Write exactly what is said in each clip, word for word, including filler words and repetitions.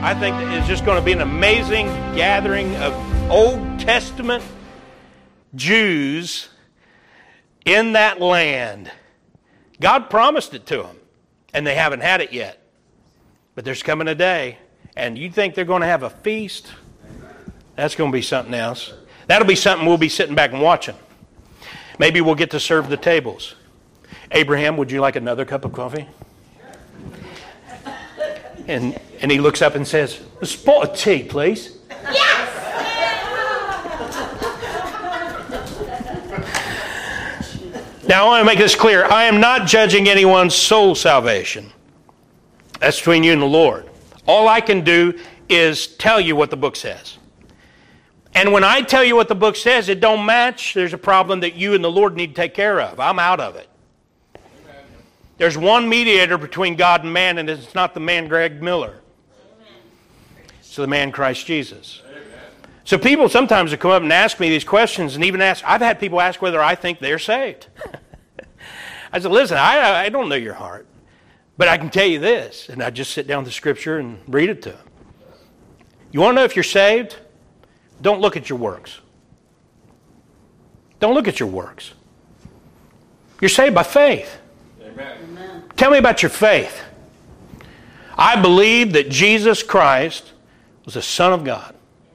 I think that it's just going to be an amazing gathering of Old Testament Jews in that land. God promised it to them, and they haven't had it yet. But there's coming a day, and you think they're going to have a feast? That's going to be something else. That'll be something we'll be sitting back and watching. Maybe we'll get to serve the tables. Abraham, would you like another cup of coffee? And and he looks up and says, a spot of tea, please. Yes! Now, I want to make this clear. I am not judging anyone's soul salvation. That's between you and the Lord. All I can do is tell you what the book says. And when I tell you what the book says, it don't match, there's a problem that you and the Lord need to take care of. I'm out of it. Amen. There's one mediator between God and man, and it's not the man Greg Miller. Amen. It's the man Christ Jesus. Amen. So people sometimes will come up and ask me these questions, and even ask, I've had people ask whether I think they're saved. I said, listen, I, I don't know your heart, but I can tell you this. And I just sit down with the scripture and read it to them. You want to know if you're saved? Don't look at your works. Don't look at your works. You're saved by faith. Amen. Amen. Tell me about your faith. I believe that Jesus Christ was the Son of God.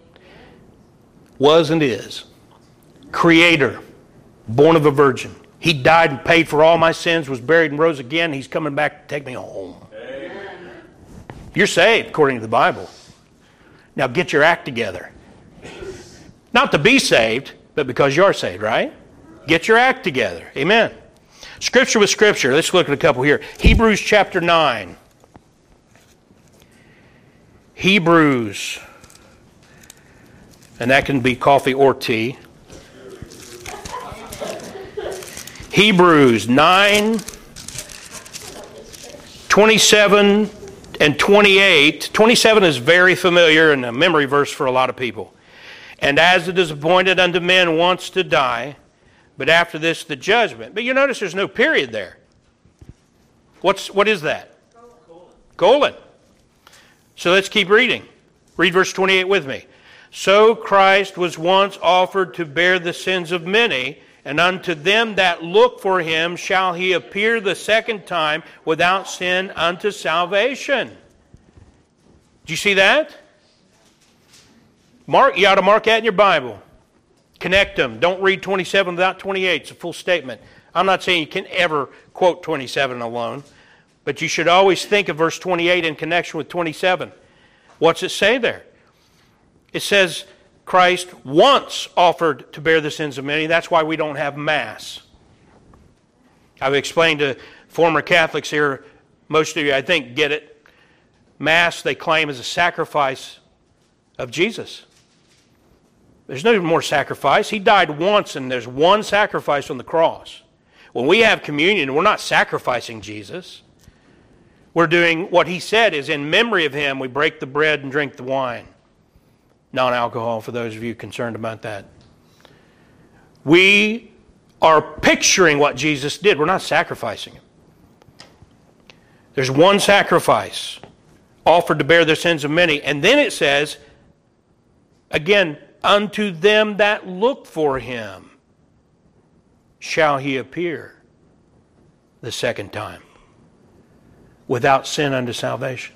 Was and is. Creator. Born of a virgin. He died and paid for all my sins, was buried and rose again. He's coming back to take me home. Amen. You're saved according to the Bible. Now get your act together. Not to be saved, but because you're saved, right? Get your act together. Amen. Scripture with Scripture. Let's look at a couple here. Hebrews chapter nine. Hebrews. And that can be coffee or tea. Hebrews nine, twenty-seven and twenty-eight. twenty-seven is very familiar and a memory verse for a lot of people. And as it is appointed unto men once to die, but after this the judgment. But you notice there's no period there. What's what is that? Colon. Colon. So let's keep reading. Read verse twenty-eight with me. So Christ was once offered to bear the sins of many, and unto them that look for him shall he appear the second time without sin unto salvation. Do you see that? Mark, you ought to mark that in your Bible. Connect them. Don't read twenty-seven without twenty-eight. It's a full statement. I'm not saying you can ever quote twenty-seven alone, but you should always think of verse twenty-eight in connection with twenty-seven. What's it say there? It says Christ once offered to bear the sins of many. That's why we don't have Mass. I've explained to former Catholics here, most of you I think get it. Mass they claim is a sacrifice of Jesus. There's no more sacrifice. He died once and there's one sacrifice on the cross. When we have communion, we're not sacrificing Jesus. We're doing what he said is in memory of him, we break the bread and drink the wine. Non-alcohol for those of you concerned about that. We are picturing what Jesus did. We're not sacrificing him. There's one sacrifice offered to bear the sins of many. And then it says, again, unto them that look for him shall he appear the second time without sin unto salvation.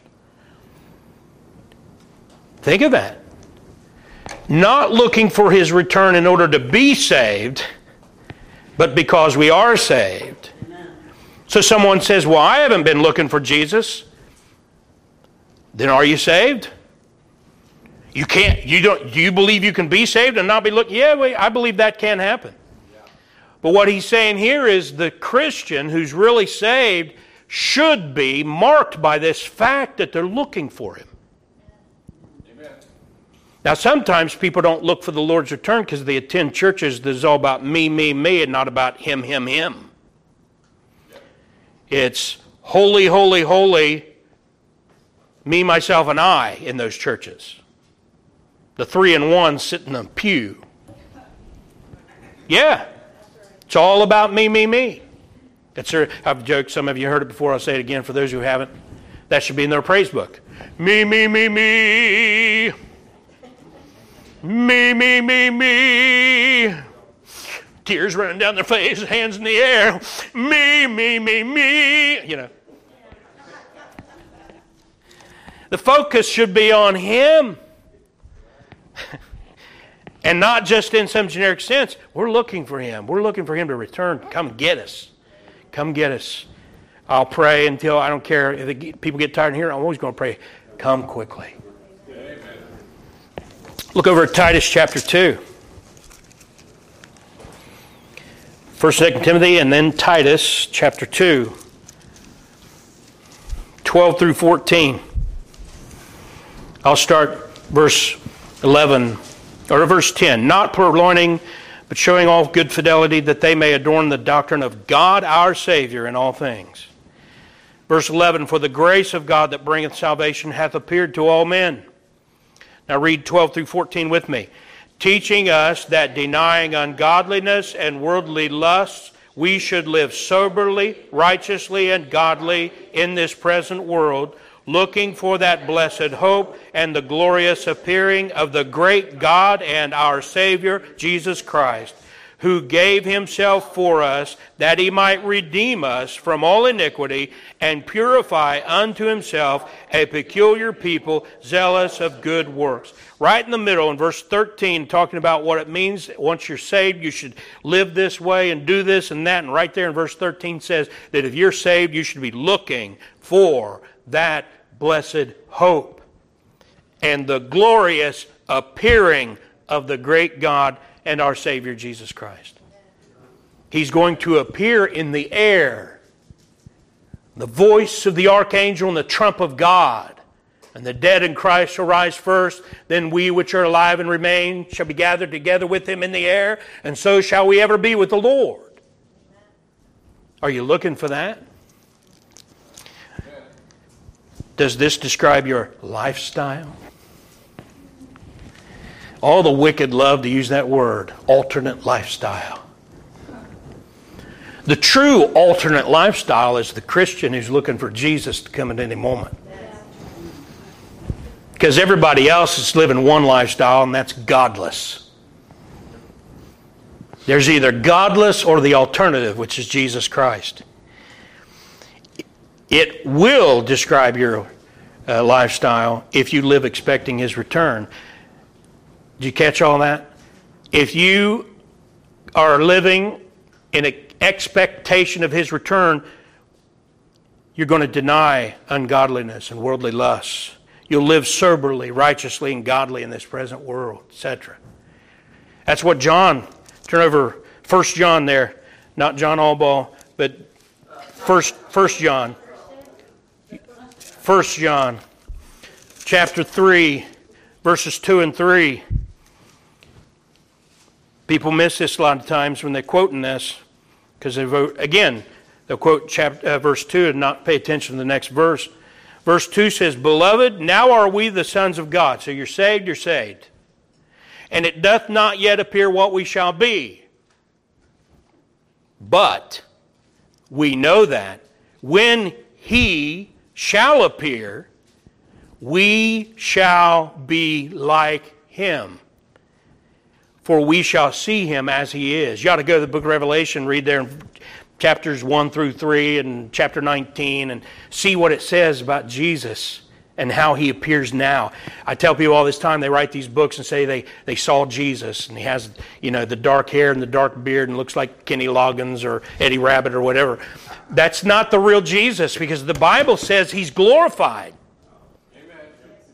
Think of that. Not looking for his return in order to be saved, but because we are saved. Amen. So someone says, well, I haven't been looking for Jesus. Then are you saved? You can't, you don't, do you believe you can be saved and not be looking? Yeah, wait, I believe that can happen. Yeah. But what he's saying here is the Christian who's really saved should be marked by this fact that they're looking for him. Amen. Now, sometimes people don't look for the Lord's return because they attend churches that is all about me, me, me, and not about him, him, him. Yeah. It's holy, holy, holy, me, myself, and I in those churches. The three in one sitting in a pew. Yeah. It's all about me, me, me. That's her, I've joked, some of you heard it before, I'll say it again for those who haven't. That should be in their praise book. Me, me, me, me. Me, me, me, me. Tears running down their face, hands in the air. Me, me, me, me. You know. The focus should be on Him. And not just in some generic sense. We're looking for Him. We're looking for Him to return. Come get us. Come get us. I'll pray until, I don't care if the people get tired of hearing, I'm always going to pray, come quickly. Amen. Look over at Titus chapter two. First, Second Timothy, and then Titus chapter two. twelve through fourteen. I'll start verse eleven, or verse ten. Not purloining, but showing all good fidelity, that they may adorn the doctrine of God our Savior in all things. Verse eleven, for the grace of God that bringeth salvation hath appeared to all men. Now read twelve through fourteen with me. Teaching us that denying ungodliness and worldly lusts, we should live soberly, righteously, and godly in this present world, looking for that blessed hope and the glorious appearing of the great God and our Savior, Jesus Christ, who gave Himself for us, that He might redeem us from all iniquity and purify unto Himself a peculiar people, zealous of good works. Right in the middle, in verse thirteen, talking about what it means once you're saved, you should live this way and do this and that. And right there in verse thirteen says that if you're saved, you should be looking for that blessed hope and the glorious appearing of the great God and our Savior Jesus Christ. He's going to appear in the air. The voice of the archangel and the trump of God. And the dead in Christ shall rise first. Then we which are alive and remain shall be gathered together with Him in the air. And so shall we ever be with the Lord. Are you looking for that? Does this describe your lifestyle? All the wicked love to use that word, alternate lifestyle. The true alternate lifestyle is the Christian who's looking for Jesus to come at any moment. Because everybody else is living one lifestyle, and that's godless. There's either godless or the alternative, which is Jesus Christ. It will describe your uh, lifestyle if you live expecting His return. Did you catch all that? If you are living in an expectation of His return, you're going to deny ungodliness and worldly lusts. You'll live soberly, righteously, and godly in this present world, et cetera. That's what John, turn over First John there, not John Allball, but First First John. First John, chapter three, verses two and three. People miss this a lot of times when they're quoting this, because they vote again. They'll quote chapter uh, verse two and not pay attention to the next verse. Verse two says, "Beloved, now are we the sons of God." So you're saved, you're saved. "And it doth not yet appear what we shall be. But we know that when He shall appear, we shall be like Him. For we shall see Him as He is." You ought to go to the book of Revelation, read there in chapters one through three and chapter nineteen, and see what it says about Jesus and how He appears now. I tell people all this time, they write these books and say they, they saw Jesus, and He has, you know, the dark hair and the dark beard and looks like Kenny Loggins or Eddie Rabbitt or whatever. That's not the real Jesus, because the Bible says He's glorified. Amen.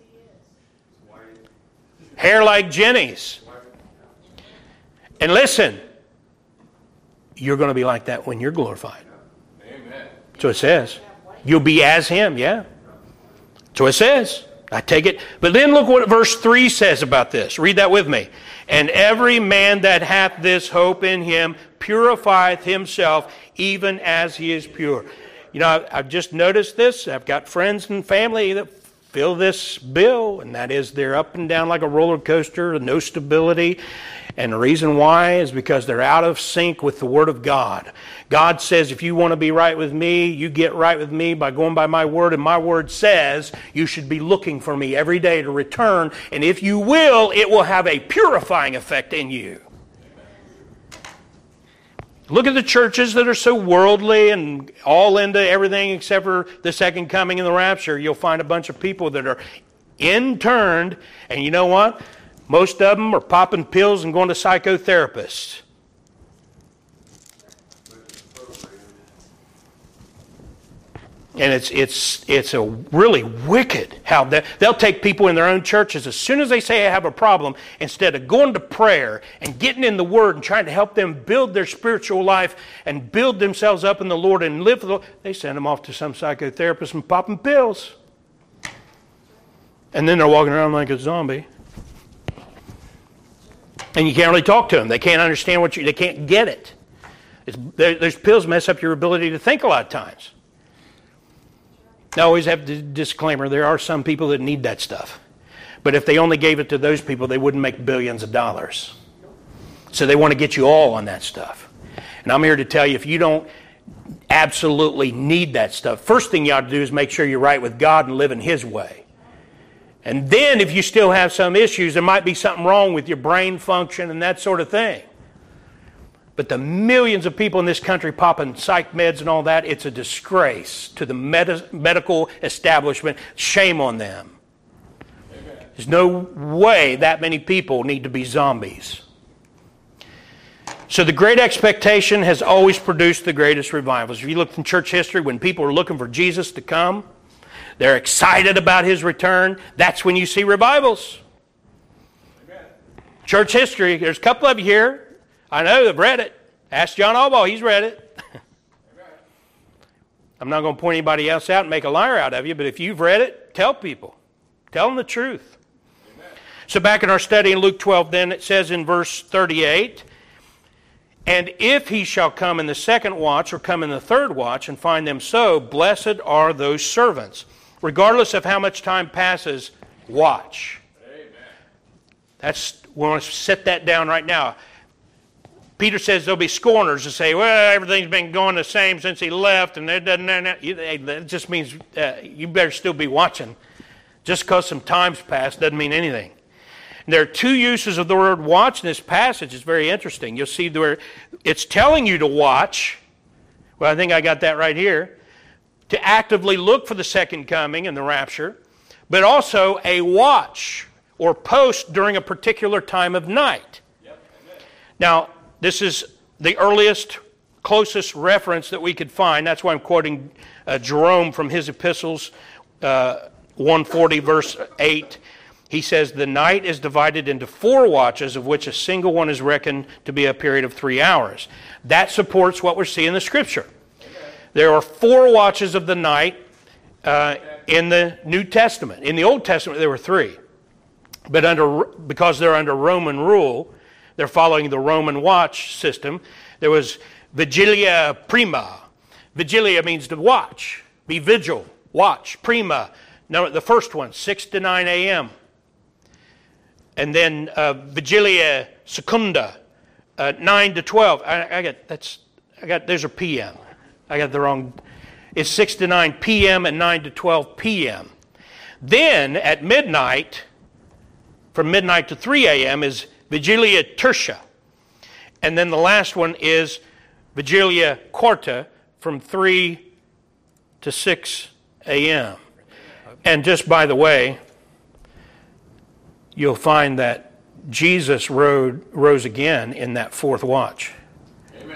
Hair like Jenny's. And listen, you're going to be like that when you're glorified. Amen. So it says. You'll be as Him, yeah. So it says. I take it. But then look what verse three says about this. Read that with me. "And every man that hath this hope in Him purifieth himself, even as he is pure." You know, I've just noticed this. I've got friends and family that feel this bill, and that is they're up and down like a roller coaster, no stability. And the reason why is because they're out of sync with the Word of God. God says, if you want to be right with me, you get right with me by going by my Word. And my Word says you should be looking for me every day to return. And if you will, it will have a purifying effect in you. Look at the churches that are so worldly and all into everything except for the second coming and the rapture. You'll find a bunch of people that are interned. And you know what? Most of them are popping pills and going to psychotherapists. And it's it's it's a really wicked how they, they'll take people in their own churches as soon as they say I have a problem, instead of going to prayer and getting in the Word and trying to help them build their spiritual life and build themselves up in the Lord and live for the Lord, they send them off to some psychotherapist and popping pills. And then they're walking around like a zombie. And you can't really talk to them. They can't understand what you, they can't get it. It's, those pills mess up your ability to think a lot of times. I always have the disclaimer, there are some people that need that stuff. But if they only gave it to those people, they wouldn't make billions of dollars. So they want to get you all on that stuff. And I'm here to tell you, if you don't absolutely need that stuff, first thing you ought to do is make sure you're right with God and live in His way. And then if you still have some issues, there might be something wrong with your brain function and that sort of thing. But the millions of people in this country popping psych meds and all that, it's a disgrace to the med- medical establishment. Shame on them. Amen. There's no way that many people need to be zombies. So the Great Expectation has always produced the greatest revivals. If you look in church history, when people are looking for Jesus to come, they're excited about His return, that's when you see revivals. Amen. Church history, there's a couple of you here, I know they've read it. Ask John Albaugh, he's read it. I'm not going to point anybody else out and make a liar out of you, but if you've read it, tell people. Tell them the truth. Amen. So back in our study in Luke twelve then, it says in verse thirty-eight, and if he shall come in the second watch or come in the third watch and find them so, blessed are those servants. Regardless of how much time passes, watch. Amen. That's, we want to set that down right now. Peter says there'll be scorners that say, well, everything's been going the same since he left, and it doesn't. It just means uh, you better still be watching. Just because some time's passed doesn't mean anything. And there are two uses of the word watch in this passage. It's very interesting. You'll see where it's telling you to watch. Well, I think I got that right here. To actively look for the second coming and the rapture, but also a watch or post during a particular time of night. Yep. Now, this is the earliest, closest reference that we could find. That's why I'm quoting uh, Jerome from his epistles, uh, one forty verse eight. He says, the night is divided into four watches, of which a single one is reckoned to be a period of three hours. That supports what we're seeing in the Scripture. There are four watches of the night uh, in the New Testament. In the Old Testament, there were three. But under because they're under Roman rule, they're following the Roman watch system. There was Vigilia Prima. Vigilia means to watch, be vigil, watch. Prima, no, the first one, six to nine a.m. And then uh, Vigilia Secunda, uh, nine to twelve. I, I got that's I got those are P M. I got the wrong. It's six to nine P M and nine to twelve P M Then at midnight, from midnight to three a.m. is Vigilia Tertia. And then the last one is Vigilia Quarta from three to six a.m. And just by the way, you'll find that Jesus rode, rose again in that fourth watch. Amen.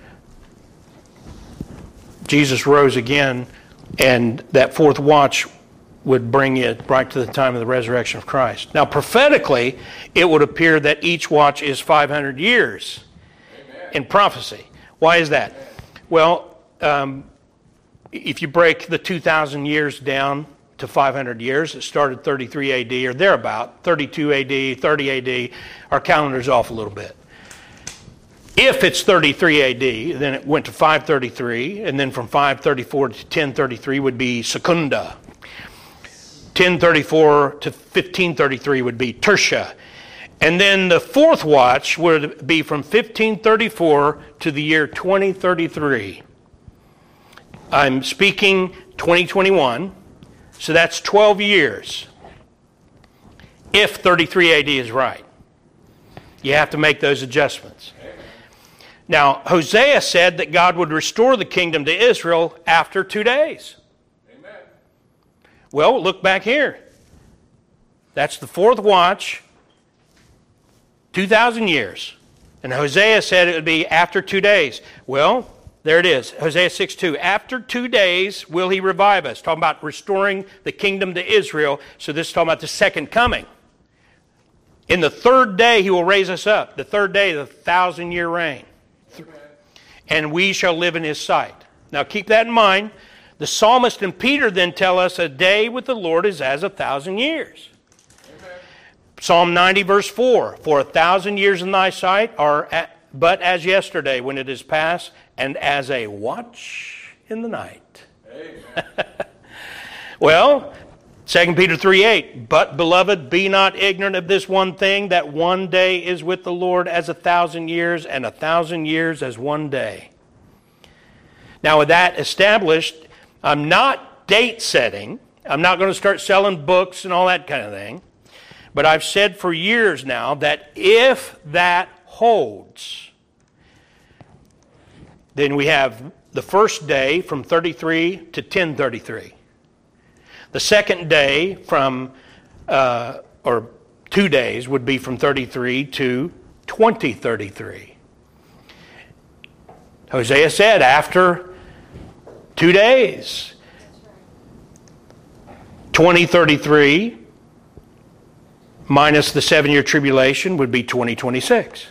Jesus rose again, and that fourth watch would bring you right to the time of the resurrection of Christ. Now, prophetically, it would appear that each watch is five hundred years. Amen. In prophecy. Why is that? Amen. Well, um, if you break the two thousand years down to five hundred years, it started thirty-three A D or thereabout, thirty-two A D, thirty A D. Our calendar's off a little bit. If it's thirty-three A D, then it went to five thirty-three, and then from five thirty-four to ten thirty-three would be Secunda. ten thirty-four to fifteen thirty-three would be Tertia. And then the fourth watch would be from fifteen thirty-four to the year twenty thirty-three. I'm speaking twenty twenty-one, so that's twelve years. If thirty-three A D is right. You have to make those adjustments. Now, Hosea said that God would restore the kingdom to Israel after two days. Amen. Well, look back here. That's the fourth watch, two thousand years. And Hosea said it would be after two days. Well, there it is, Hosea six two. After two days will he revive us. Talking about restoring the kingdom to Israel. So this is talking about the second coming. In the third day he will raise us up. The third day, the thousand year reign. And we shall live in his sight. Now keep that in mind. The psalmist and Peter then tell us a day with the Lord is as a thousand years. Amen. Psalm ninety verse four. For a thousand years in thy sight are at, but as yesterday when it is past, and as a watch in the night. Amen. Well, Second Peter three eight, but beloved, be not ignorant of this one thing, that one day is with the Lord as a thousand years, and a thousand years as one day. Now with that established, I'm not date setting. I'm not going to start selling books and all that kind of thing. But I've said for years now that if that holds, then we have the first day from thirty-three to ten thirty-three. The second day from, uh, or two days would be from thirty-three to twenty thirty-three. Hosea said after two days, twenty thirty-three minus the seven-year tribulation would be twenty twenty-six.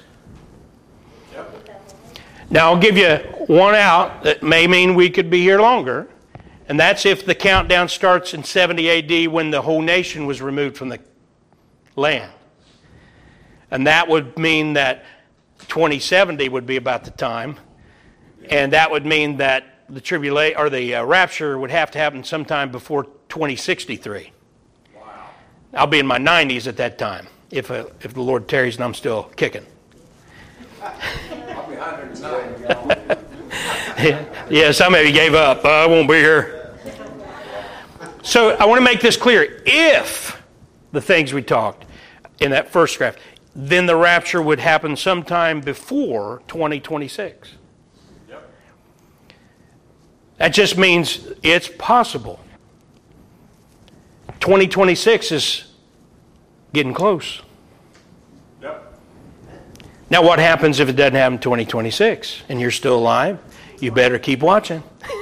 Now I'll give you one out that may mean we could be here longer. And that's if the countdown starts in seventy A D when the whole nation was removed from the land. And that would mean that twenty seventy would be about the time. And that would mean that the tribulation or the uh, rapture would have to happen sometime before twenty sixty-three. Wow. I'll be in my nineties at that time if uh, if the Lord tarries and I'm still kicking. I'll be one hundred nine. Yeah, some of you gave up. I won't be here. So I want to make this clear. If the things we talked in that first graph, then the rapture would happen sometime before twenty twenty-six. Yep. That just means it's possible. twenty twenty-six is getting close. Yep. Now what happens if it doesn't happen in twenty twenty-six and you're still alive? You better keep watching.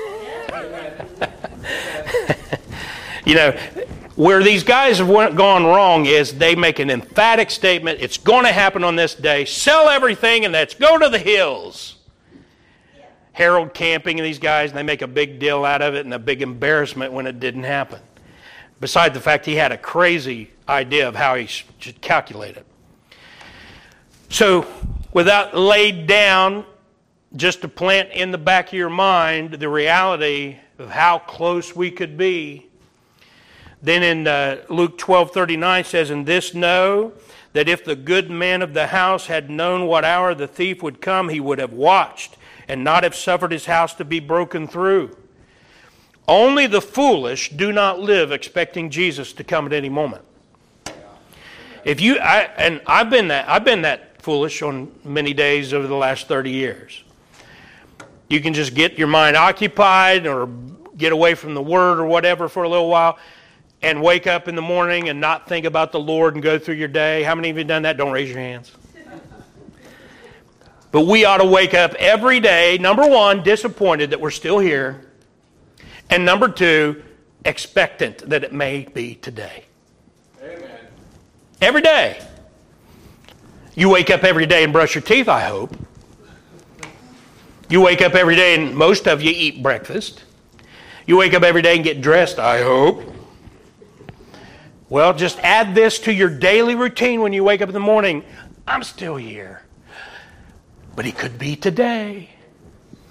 You know, where these guys have went, gone wrong is they make an emphatic statement, it's going to happen on this day, sell everything and let's go to the hills. Yeah. Harold Camping and these guys, and they make a big deal out of it and a big embarrassment when it didn't happen. Besides the fact he had a crazy idea of how he should calculate it. So, without laid down, just to plant in the back of your mind the reality of how close we could be. Then in uh, Luke twelve thirty-nine says, "And this know, that if the good man of the house had known what hour the thief would come, he would have watched, and not have suffered his house to be broken through. Only the foolish do not live expecting Jesus to come at any moment." If you, I, and I've been that, I've been that foolish on many days over the last thirty years. You can just get your mind occupied or get away from the Word or whatever for a little while and wake up in the morning and not think about the Lord and go through your day. How many of you have done that? Don't raise your hands. But we ought to wake up every day, number one, disappointed that we're still here, and number two, expectant that it may be today. Amen. Every day. You wake up every day and brush your teeth, I hope. You wake up every day and most of you eat breakfast. You wake up every day and get dressed, I hope. Well, just add this to your daily routine when you wake up in the morning. I'm still here. But it could be today.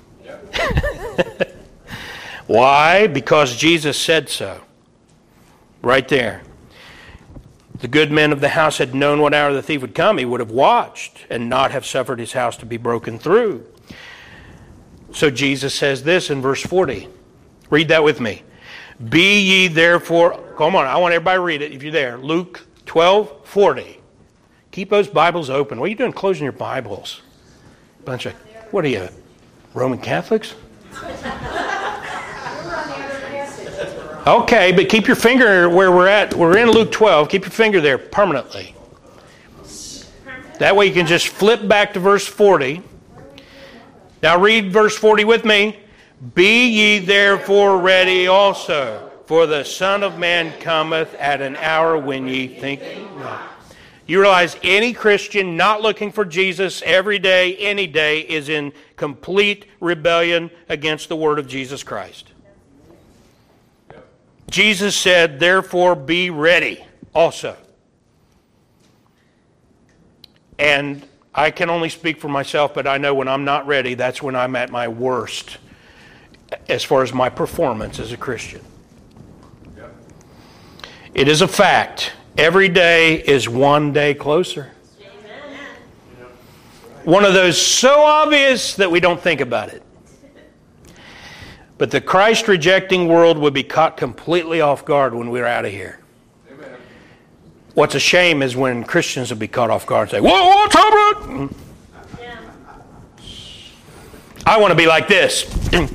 Yep. Why? Because Jesus said so. Right there. The good men of the house had known what hour the thief would come. He would have watched and not have suffered his house to be broken through. So Jesus says this in verse forty. Read that with me. Be ye therefore, come on, I want everybody to read it if you're there. Luke twelve forty. Keep those Bibles open. What are you doing closing your Bibles? Bunch of, what are you, Roman Catholics? Okay, but keep your finger where we're at. We're in Luke twelve. Keep your finger there permanently. That way you can just flip back to verse forty. Now read verse forty with me. Be ye therefore ready also, for the Son of Man cometh at an hour when ye think not. You realize any Christian not looking for Jesus every day, any day, is in complete rebellion against the word of Jesus Christ. Jesus said, therefore be ready also. And I can only speak for myself, but I know when I'm not ready, that's when I'm at my worst as far as my performance as a Christian. Yep. It is a fact. Every day is one day closer. Amen. One of those so obvious that we don't think about it. But the Christ-rejecting world would be caught completely off guard when we're out of here. Amen. What's a shame is when Christians will be caught off guard and say, whoa, what's happening? Yeah. I want to be like this. In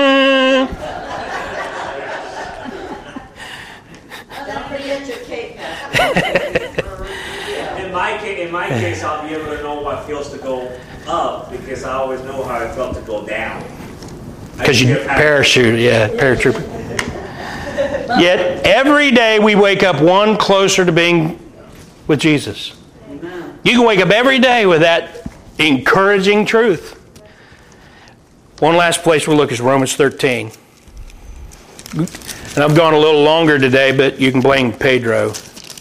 my case, in my case, I'll be able to know what it feels to go up because I always know how it felt to go down. Because you parachute, yeah, paratrooper. Yet every day we wake up one closer to being with Jesus. Amen. You can wake up every day with that encouraging truth. One last place we'll look is Romans thirteen. And I've gone a little longer today, but you can blame Pedro.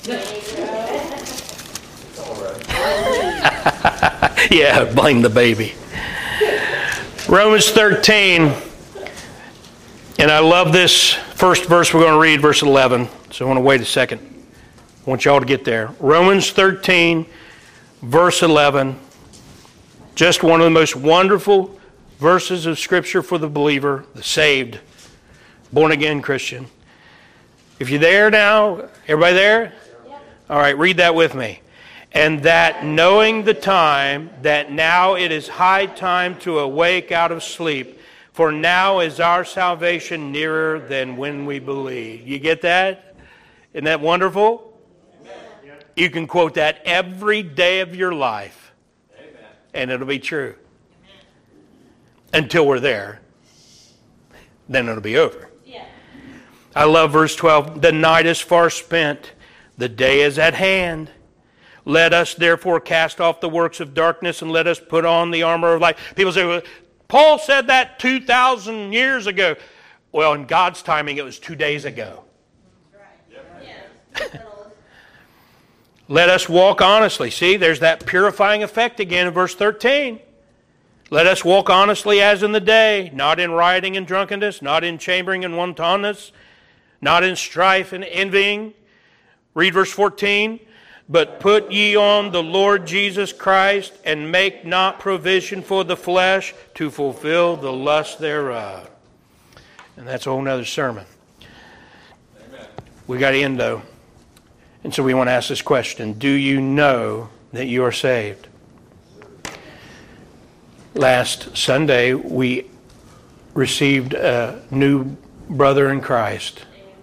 Yeah, blame the baby. Romans thirteen, and I love this first verse we're going to read, verse eleven. So I want to wait a second. I want y'all to get there. Romans thirteen, verse eleven. Just one of the most wonderful verses of Scripture for the believer, the saved, born-again Christian. If you're there now, everybody there? Yep. All right, read that with me. And that knowing the time, that now it is high time to awake out of sleep, for now is our salvation nearer than when we believe. You get that? Isn't that wonderful? Amen. You can quote that every day of your life, amen, and it'll be true. Amen. Until we're there. Then it'll be over. Yeah. I love verse twelve. The night is far spent. The day is at hand. Let us therefore cast off the works of darkness and let us put on the armor of light. People say, well, Paul said that two thousand years ago. Well, in God's timing, it was two days ago. Right. Yeah. Let us walk honestly. See, there's that purifying effect again in verse thirteen. Let us walk honestly as in the day, not in rioting and drunkenness, not in chambering and wantonness, not in strife and envying. Read verse fourteen. But put ye on the Lord Jesus Christ, and make not provision for the flesh to fulfill the lust thereof. And that's a whole nother sermon. Amen. We got to end though. And so we want to ask this question. Do you know that you are saved? Last Sunday, we received a new brother in Christ.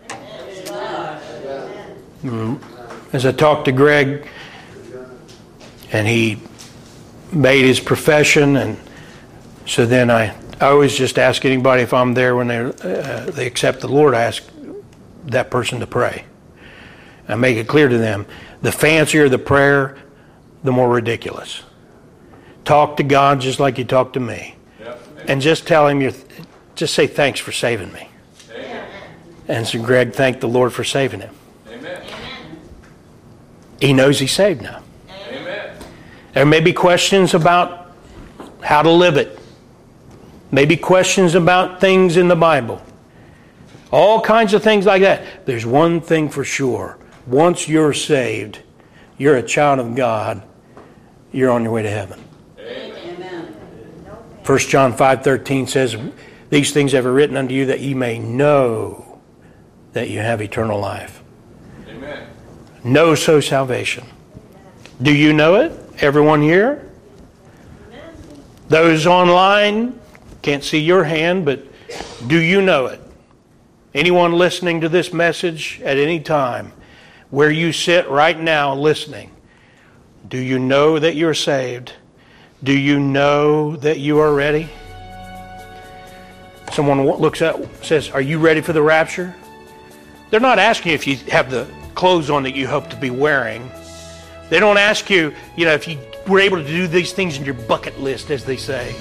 Amen. As I talked to Greg, and he made his profession, and so then I, I always just ask anybody if I'm there when they uh, they accept the Lord, I ask that person to pray. I make it clear to them, the fancier the prayer, the more ridiculous. Talk to God just like you talk to me. Yep. And just tell him, you're, just say thanks for saving me. Amen. And so Greg thanked the Lord for saving him. Amen. He knows he's saved now. Amen. There may be questions about how to live it. Maybe questions about things in the Bible. All kinds of things like that. There's one thing for sure. Once you're saved, you're a child of God, you're on your way to heaven. Amen. First John five thirteen says, these things have I written unto you that ye may know that you have eternal life. Amen. Know so salvation. Do you know it? Everyone here? Amen. Those online, can't see your hand, but do you know it? Anyone listening to this message at any time, where you sit right now listening, do you know that you're saved? Do you know that you are ready? Someone looks up, says, are you ready for the rapture? They're not asking if you have the clothes on that you hope to be wearing. They don't ask you, you know, if you were able to do these things in your bucket list, as they say.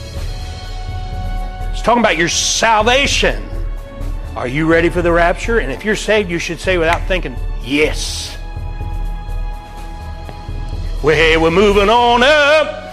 It's talking about your salvation. Are you ready for the rapture? And if you're saved, you should say without thinking, yes. Well, we're moving on up.